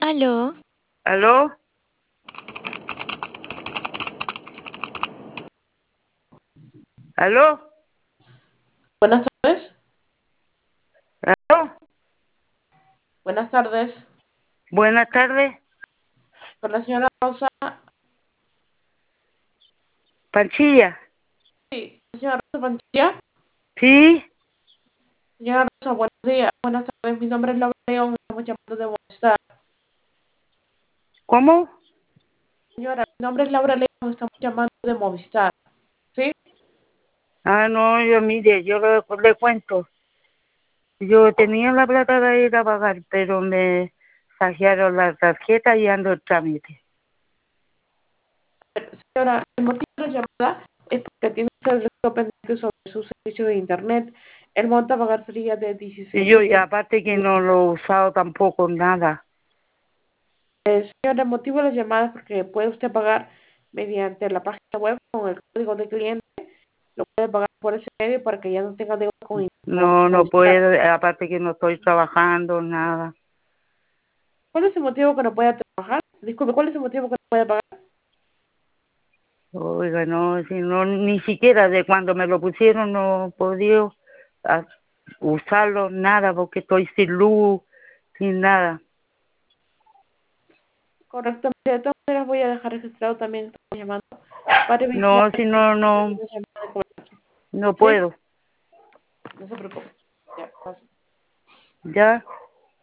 Aló, ¿Aló? ¿Aló? Buenas tardes. ¿Aló? Buenas tardes. Buenas tardes, Con la señora Rosa. Panchilla. Sí, señora Rosa Panchilla. ¿Sí? Señora Rosa, buenos días. Buenas tardes. Mi nombre es Laura León. Estamos llamando de Movistar. ¿Cómo? Señora, mi nombre es Laura León. Estamos llamando de Movistar. ¿Sí? Ah, no, yo mire, yo le cuento. Yo tenía la plata de ir a pagar, pero me saquearon la tarjeta y ando el trámite. Señora, el motivo de la llamada es porque tiene usted el resto pendiente sobre su servicio de Internet. El monto a pagar sería de Y 16 yo, mil. y aparte que no lo he usado tampoco, nada. Señora, el motivo de la llamada es porque puede usted pagar mediante la página web con el código de cliente. Lo puede pagar por ese medio para que ya no tenga deuda con No, no Movistar. puedo, aparte que no estoy trabajando, nada. ¿Cuál es el motivo que no puede trabajar? Disculpe, ¿cuál es el motivo que no puede pagar? Oiga, no, si no, ni siquiera de cuando me lo pusieron no he podido ah, usarlo, nada, porque estoy sin luz, sin nada. Correctamente. De todas maneras, voy a dejar registrado también que estamos llamando para evitar No, si no, no, una llamada de cobranza. no ¿Sí? puedo. No se preocupe. Ya, pasa. ¿Ya?